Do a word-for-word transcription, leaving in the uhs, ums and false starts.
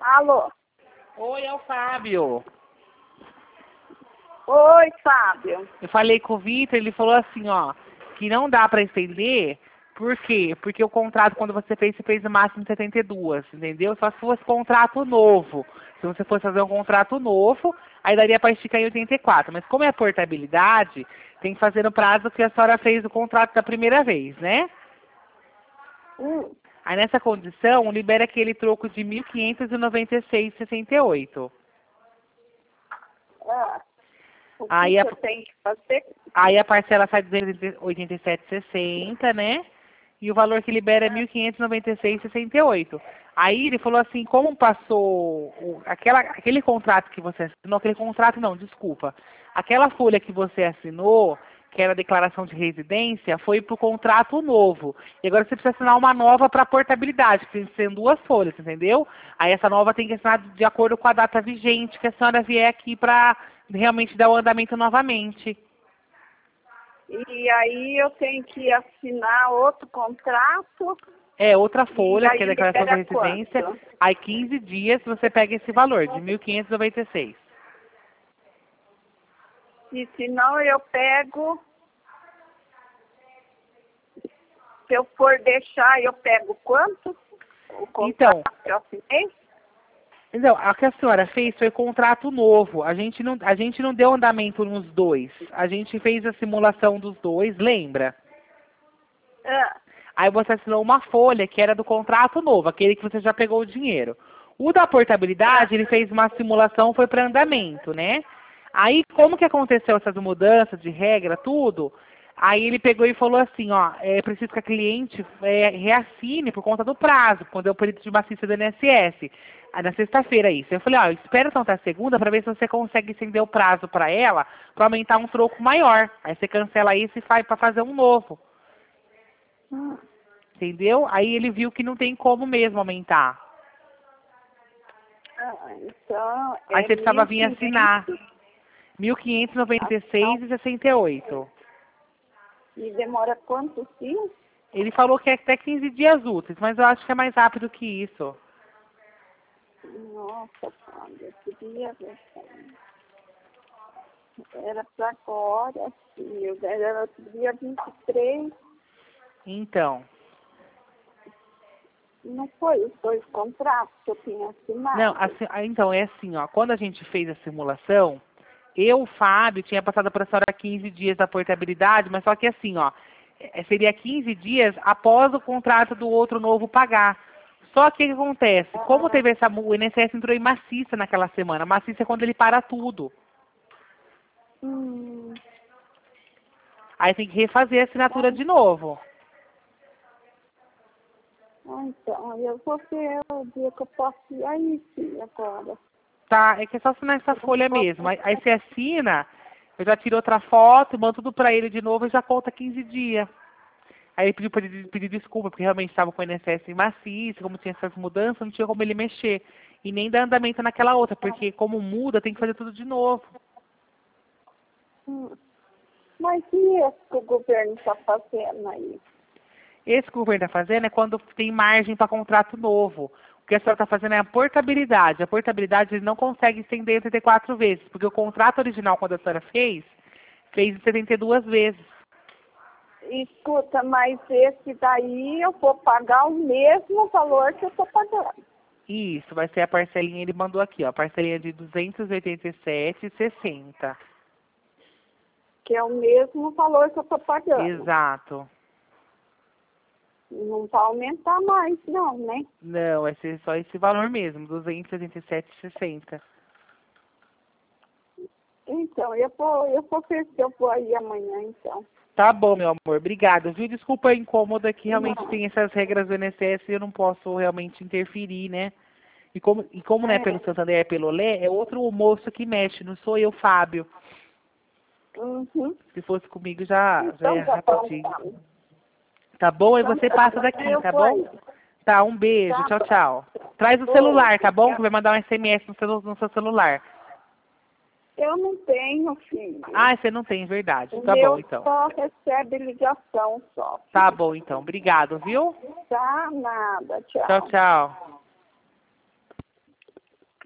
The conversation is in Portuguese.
Alô? Oi, é o Fábio. Oi, Fábio. Eu falei com o Vitor, ele falou assim, ó, que não dá pra estender, por quê? Porque o contrato, quando você fez, você fez no máximo setenta e duas, entendeu? Só se fosse contrato novo. Se você fosse fazer um contrato novo, aí daria pra esticar em oitenta e quatro. Mas como é portabilidade, tem que fazer no prazo que a senhora fez o contrato da primeira vez, né? Hum. Aí nessa condição, libera aquele troco de mil quinhentos e noventa e seis reais e sessenta e oito. Ah, o que, Aí que a, eu tenho que fazer? aí a parcela sai de duzentos e oitenta e sete reais e sessenta centavos, né? E o valor que libera é mil quinhentos e noventa e seis reais e sessenta e oito. Aí ele falou assim, como passou o, aquela, aquele contrato que você assinou, aquele contrato não, desculpa. Aquela folha que você assinou, que era a declaração de residência, foi para o contrato novo. E agora você precisa assinar uma nova para portabilidade, que tem que ser em duas folhas, entendeu? Aí essa nova tem que assinar de acordo com a data vigente, que a senhora vier aqui para realmente dar o andamento novamente. E aí eu tenho que assinar outro contrato. É, outra E folha, que é a aí declaração de libera residência. quanto? Aí quinze dias você pega esse valor, de mil quinhentos e noventa e seis. E se não, eu pego. Se eu for deixar, eu pego quanto? O contrato Então, que eu assinei? então, o que a senhora fez foi contrato novo. A gente não, a gente não deu andamento nos dois. A gente fez a simulação dos dois, lembra? Ah, Aí você assinou uma folha que era do contrato novo, aquele que você já pegou o dinheiro. O da portabilidade, ele fez uma simulação, foi para andamento, né? Aí, como que aconteceu essas mudanças de regra, tudo? Aí ele pegou e falou assim, ó, é preciso que a cliente é, reassine por conta do prazo, quando é o período de maciça do I N S S. Aí, na sexta-feira isso. Eu falei, ó, espera então até a segunda para ver se você consegue estender o prazo para ela, para aumentar um troco maior. Aí você cancela isso e faz para fazer um novo. hum. Entendeu? Aí ele viu que não tem como mesmo aumentar. Ah, então Aí é você precisava mil e vir assinar. quinhentos. mil quinhentos e noventa e seis Então, reais e sessenta e oito. e demora quantos dias? Ele falou que é até quinze dias úteis, mas eu acho que é mais rápido que isso. Nossa, Fábio, eu queria ver. Era para agora, sim. Era dia vinte e três. Então. Não foi os dois contratos que eu tinha assinado? Não, assim, ah, então é assim, ó. Quando a gente fez a simulação, eu, o Fábio, tinha passado para a senhora quinze dias da portabilidade, mas só que assim, ó, é, seria quinze dias após o contrato do outro novo pagar. Só que o que acontece? Como Ah, teve essa, mu- o I N S S entrou em maciça naquela semana. Maciça é quando ele para tudo. hum, Aí tem que refazer a assinatura ah, de novo. ah, então, eu vou ver o dia que eu posso ir aí, sim, agora. Tá? É que é só assinar essa Eu não folha posso. mesmo. Aí, aí você assina, eu já tiro outra foto, mando tudo pra ele de novo e já conta quinze dias. Aí ele pediu pra ele pedir desculpa, porque realmente estava com o I N S S em maciça, como tinha essas mudanças, não tinha como ele mexer. E nem dar andamento naquela outra, porque como muda, tem que fazer tudo de novo. Hum. Mas e esse que o governo está fazendo aí? Esse que o governo está fazendo é quando tem margem para contrato novo. O que a senhora está fazendo é a portabilidade. A portabilidade ele não consegue estender oitenta e quatro vezes, porque o contrato original, quando a senhora fez, fez setenta e duas vezes. Escuta, mas esse daí eu vou pagar o mesmo valor que eu estou pagando. Isso, vai ser a parcelinha, ele mandou aqui, ó, a parcelinha de duzentos e oitenta e sete reais e sessenta centavos. Que é o mesmo valor que eu estou pagando. Exato. Não vai aumentar mais, não, né? Não, vai ser só esse valor mesmo, duzentos e oitenta e sete reais e sessenta centavos. Então, eu vou, eu vou ver se eu vou aí amanhã, então. Tá bom, meu amor, obrigada, viu? Desculpa a incômoda que realmente Não, tem essas regras do I N S S e eu não posso realmente interferir, né? E como, e como não é pelo é. Santander, é pelo Lé, é outro moço que mexe, não sou eu, Fábio. Uhum. Se fosse comigo já, já é Então, tá bom, rapidinho. tá. Tá bom? Aí Então, você tá. passa Amanhã daqui, eu tá vou bom? aí. Tá, um beijo, Tá tchau, bom. tchau. Traz o Oi, celular, tá bom? Que obrigada. vai mandar um S M S no seu, no seu celular. Eu não tenho, filho. Ah, você não tem, verdade. O Tá bom, meu então. só recebe ligação só. Tá bom, então. Obrigado, viu? Tá nada, Tchau, tchau. tchau.